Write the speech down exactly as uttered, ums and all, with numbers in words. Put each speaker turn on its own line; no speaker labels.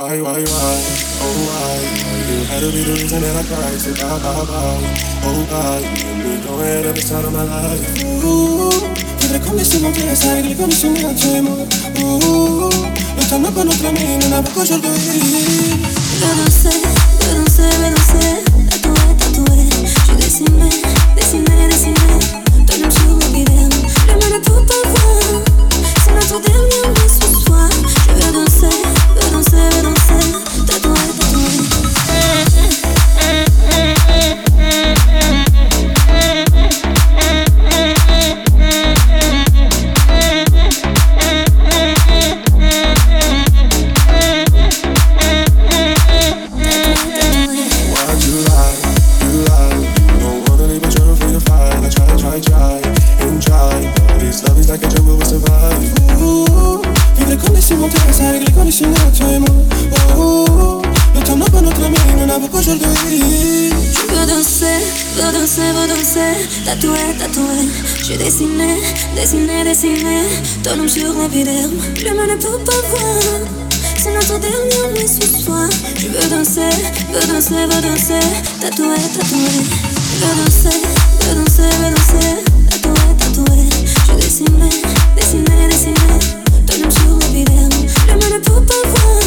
Why, why, why, oh why? You had to be the reason that I cried. So bye, bye, bye. Oh God, you been going every time of my life. Ooh, vedrai come si muove, sai come si muove. Ooh, luchando con otra mina, una poco yo doy.
Je dansais, je dansais, je dansais. Tatoué, tatoué. Je dessinais, dessinais, dessinais. Ton nom sur mes bidermes. J'aimerais tout avoir. C'est notre dernière nuit ce soir. Je vais danser, je dansais, je dansais. Tatoué, tatoué. Tatoué, tatoué, j'ai dessiné, dessiné, dessiné ton nom sur l'épiderme. J'aimerais tout avoir. C'est notre dernière nuit ce soir. Je veux danser, veux danser, veux danser. Tatoué, tatoué. Je veux danser, veux danser, veux danser. Tatoué, tatoué. J'ai dessiné, dessiné, dessiné ton nom sur l'épiderme. J'aimerais tout avoir.